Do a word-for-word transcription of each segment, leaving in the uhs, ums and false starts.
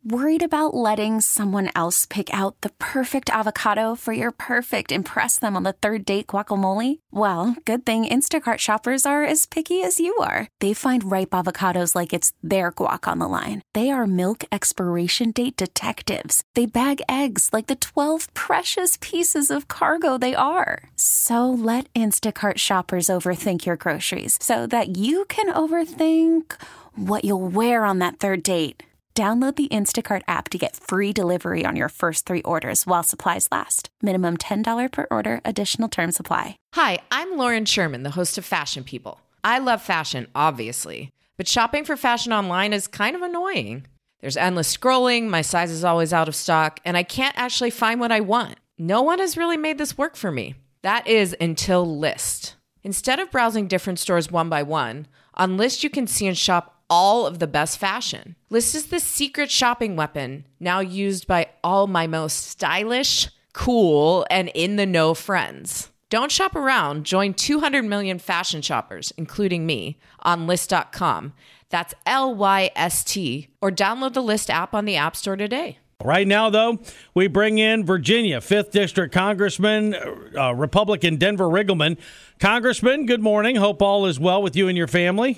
Worried about letting someone else pick out the perfect avocado for your perfect impress them on the third date guacamole? Well, good thing Instacart shoppers are as picky as you are. They find ripe avocados like it's their guac on the line. They are milk expiration date detectives. They bag eggs like the twelve precious pieces of cargo they are. So let Instacart shoppers overthink your groceries so that you can overthink what you'll wear on that third date. Download the Instacart app to get free delivery on your first three orders while supplies last. Minimum ten dollars per order. Additional terms apply. Hi, I'm Lauren Sherman, the host of Fashion People. I love fashion, obviously, but shopping for fashion online is kind of annoying. There's endless scrolling, my size is always out of stock, and I can't actually find what I want. No one has really made this work for me. That is until Lyst. Instead of browsing different stores one by one, on Lyst you can see and shop all of the best fashion. Lyst is the secret shopping weapon now used by all my most stylish, cool, and in-the-know friends. Don't shop around. Join two hundred million fashion shoppers, including me, on Lyst dot com. That's L Y S T. Or download the Lyst app on the App Store today. Right now, though, we bring in Virginia, fifth District Congressman, uh, Republican Denver Riggleman. Congressman, good morning. Hope all is well with you and your family.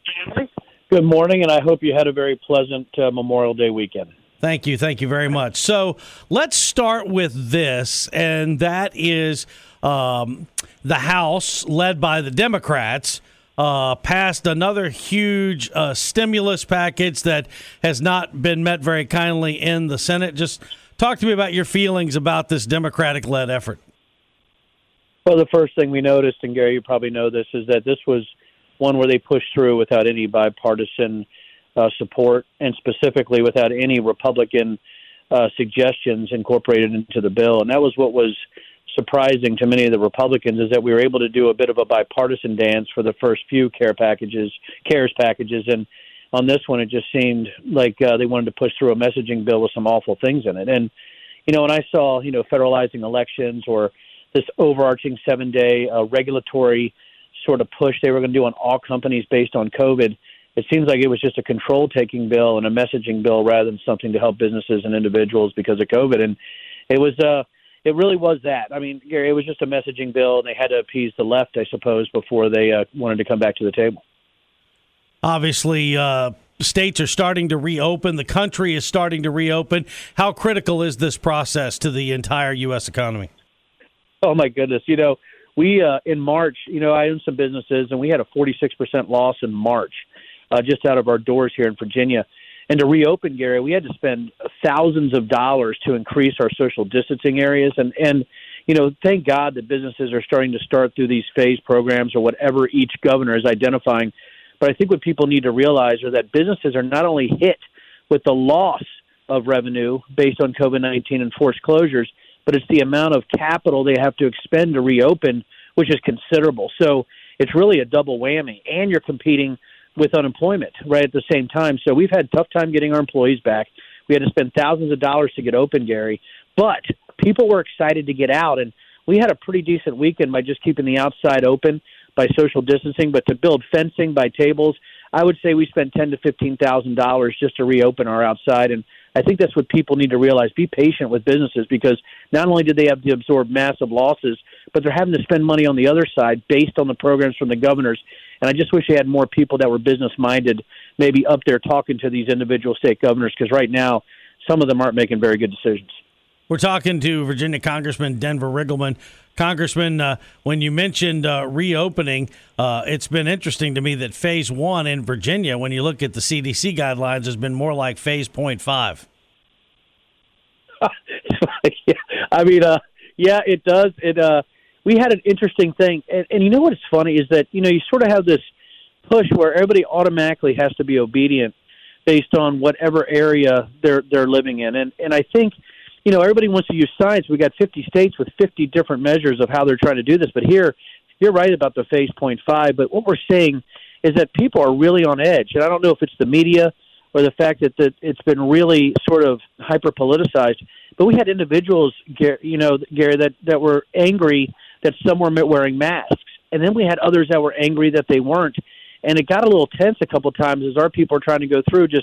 Good morning, and I hope you had a very pleasant uh, Memorial Day weekend. Thank you. Thank you very much. So let's start with this, and that is um, the House, led by the Democrats, uh, passed another huge uh, stimulus package that has not been met very kindly in the Senate. Just talk to me about your feelings about this Democratic-led effort. Well, the first thing we noticed, and Gary, you probably know this, is that this was one where they pushed through without any bipartisan uh, support, and specifically without any Republican uh, suggestions incorporated into the bill. And that was what was surprising to many of the Republicans, is that we were able to do a bit of a bipartisan dance for the first few care packages, CARES packages. And on this one, it just seemed like uh, they wanted to push through a messaging bill with some awful things in it. And, you know, when I saw, you know, federalizing elections or this overarching seven-day uh, regulatory sort of push they were going to do on all companies based on COVID, it seems like it was just a control-taking bill and a messaging bill rather than something to help businesses and individuals because of COVID. And it was, uh, it really was that. I mean, Gary, it was just a messaging bill, and they had to appease the left, I suppose, before they uh, wanted to come back to the table. Obviously, uh, states are starting to reopen. The country is starting to reopen. How critical is this process to the entire U S economy? Oh, my goodness. You know, We, uh, in March, you know, I own some businesses, and we had a forty-six percent loss in March uh, just out of our doors here in Virginia. And to reopen, Gary, we had to spend thousands of dollars to increase our social distancing areas. And, and, you know, thank God that businesses are starting to start through these phase programs or whatever each governor is identifying. But I think what people need to realize is that businesses are not only hit with the loss of revenue based on COVID nineteen and forced closures, but it's the amount of capital they have to expend to reopen, which is considerable. So it's really a double whammy, and you're competing with unemployment right at the same time. So we've had a tough time getting our employees back. We had to spend thousands of dollars to get open, Gary, but people were excited to get out, and we had a pretty decent weekend by just keeping the outside open by social distancing. But to build fencing by tables, I would say we spent ten thousand to fifteen thousand dollars just to reopen our outside. And I think that's what people need to realize. Be patient with businesses, because not only did they have to absorb massive losses, but they're having to spend money on the other side based on the programs from the governors. And I just wish they had more people that were business-minded maybe up there talking to these individual state governors, because right now some of them aren't making very good decisions. We're talking to Virginia Congressman Denver Riggleman. Congressman, uh, when you mentioned uh, reopening, uh, it's been interesting to me that phase one in Virginia, when you look at the C D C guidelines, has been more like phase point five. yeah, I mean, uh, yeah, it does. It uh, we had an interesting thing, and, and you know what is funny is that, you know, you sort of have this push where everybody automatically has to be obedient based on whatever area they're they're living in, and and I think, you know, everybody wants to use science. We got fifty states with fifty different measures of how they're trying to do this. But here, you're right about the phase point five. But what we're saying is that people are really on edge. And I don't know if it's the media or the fact that, that it's been really sort of hyper-politicized. But we had individuals, you know, Gary, that, that were angry that some were wearing masks. And then we had others that were angry that they weren't. And it got a little tense a couple of times as our people are trying to go through just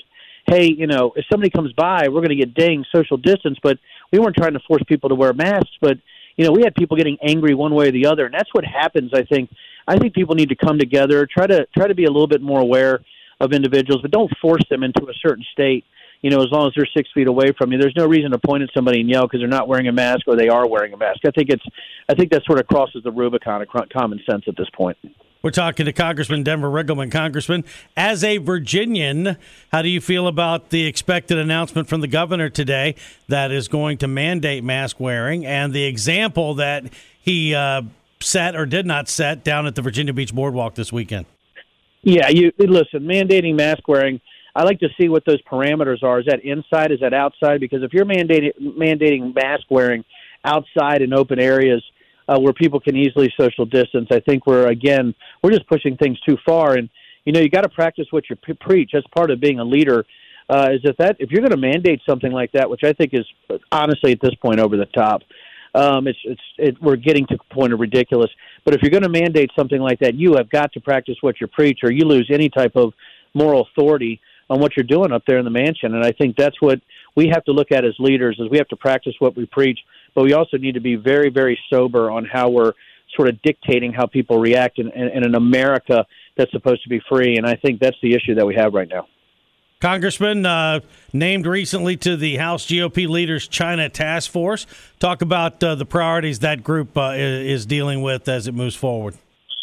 hey, you know, if somebody comes by, we're going to get dinged, social distance. But we weren't trying to force people to wear masks. But, you know, we had people getting angry one way or the other. And that's what happens, I think. I think people need to come together, try to try to be a little bit more aware of individuals, but don't force them into a certain state. You know, as long as they're six feet away from you, there's no reason to point at somebody and yell because they're not wearing a mask or they are wearing a mask. I think it's, I think that sort of crosses the Rubicon of common sense at this point. We're talking to Congressman Denver Riggleman. Congressman, as a Virginian, how do you feel about the expected announcement from the governor today that is going to mandate mask wearing and the example that he uh, set or did not set down at the Virginia Beach Boardwalk this weekend? Yeah, you listen, mandating mask wearing, I like to see what those parameters are. Is that inside? Is that outside? Because if you're mandating mandating mask wearing outside in open areas uh, where people can easily social distance, I think we're, again, we're just pushing things too far. And, you know, you got to practice what you p- preach. That's part of being a leader, uh, is that, that if you're going to mandate something like that, which I think is honestly at this point over the top, um, it's, it's, it, we're getting to the point of ridiculous. But if you're going to mandate something like that, you have got to practice what you preach or you lose any type of moral authority on what you're doing up there in the mansion. And I think that's what we have to look at as leaders, is we have to practice what we preach, but we also need to be very, very sober on how we're sort of dictating how people react in, in, in an America that's supposed to be free. And I think that's the issue that we have right now. Congressman, uh, named recently to the House G O P leaders' China Task Force. Talk about uh, the priorities that group uh, is dealing with as it moves forward.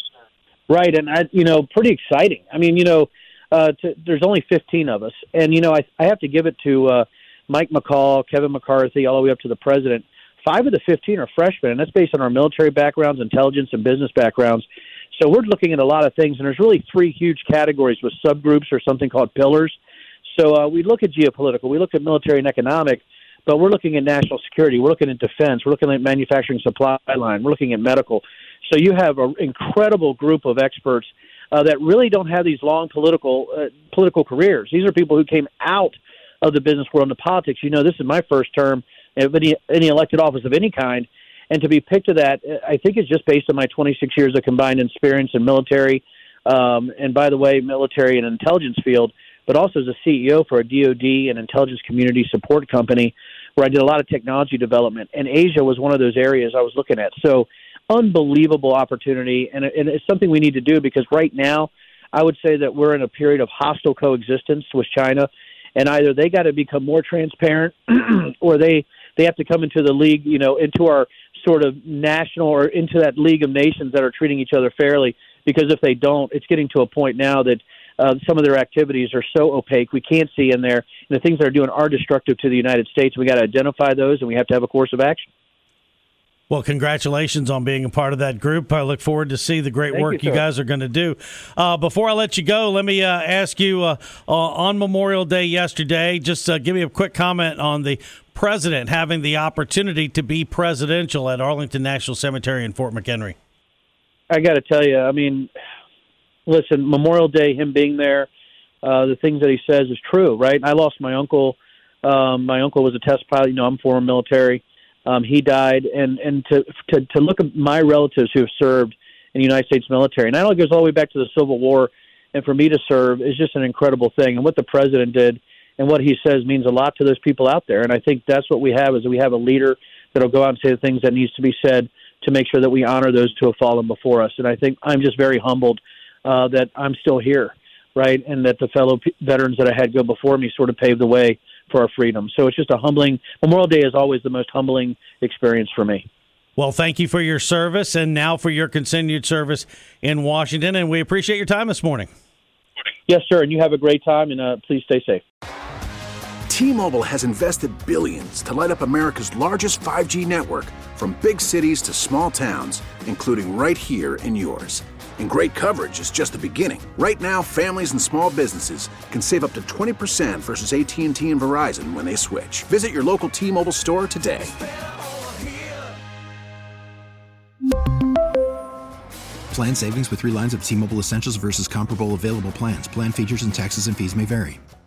Right, and, I, you know, pretty exciting. I mean, you know, Uh, to, there's only fifteen of us. And, you know, I, I have to give it to uh, Mike McCall, Kevin McCarthy, all the way up to the president. Five of the fifteen are freshmen, and that's based on our military backgrounds, intelligence, and business backgrounds. So we're looking at a lot of things, and there's really three huge categories with subgroups or something called pillars. So uh, we look at geopolitical, we look at military and economic, but we're looking at national security, we're looking at defense, we're looking at manufacturing supply line, we're looking at medical. So you have an incredible group of experts Uh, that really don't have these long political uh, political careers. These are people who came out of the business world into politics. You know, this is my first term of any, any elected office of any kind, and to be picked to that, I think it's just based on my twenty-six years of combined experience in military, um, and by the way, military and intelligence field, but also as a C E O for a D O D and intelligence community support company where I did a lot of technology development, and Asia was one of those areas I was looking at. So unbelievable opportunity, and, and it's something we need to do because right now I would say that we're in a period of hostile coexistence with China, and either they got to become more transparent or they, they have to come into the league, you know, into our sort of national or into that league of nations that are treating each other fairly, because if they don't, it's getting to a point now that uh, some of their activities are so opaque we can't see in there, and the things they're doing are destructive to the United States. We got to identify those, and we have to have a course of action. Well, congratulations on being a part of that group. I look forward to see the great Thank work you, you guys are going to do. Uh, before I let you go, let me uh, ask you, uh, uh, on Memorial Day yesterday, just uh, give me a quick comment on the president having the opportunity to be presidential at Arlington National Cemetery in Fort McHenry. I got to tell you, I mean, listen, Memorial Day, him being there, uh, the things that he says is true, right? I lost my uncle. Um, my uncle was a test pilot. You know, I'm former military. Um, he died, and, and to, to to look at my relatives who have served in the United States military, and I know it goes all the way back to the Civil War, and for me to serve is just an incredible thing. And what the president did and what he says means a lot to those people out there. And I think that's what we have, is we have a leader that will go out and say the things that needs to be said to make sure that we honor those who have fallen before us. And I think I'm just very humbled uh, that I'm still here, right, and that the fellow p- veterans that I had go before me sort of paved the way for our freedom. So it's just a humbling, Memorial Day is always the most humbling experience for me. Well, thank you for your service and now for your continued service in Washington, and we appreciate your time this morning. Yes, sir, and you have a great time, and uh, please stay safe. T-Mobile has invested billions to light up America's largest five G network, from big cities to small towns, including right here in yours. And great coverage is just the beginning. Right now, families and small businesses can save up to twenty percent versus A T and T and Verizon when they switch. Visit your local T-Mobile store today. Plan savings with three lines of T-Mobile Essentials versus comparable available plans. Plan features and taxes and fees may vary.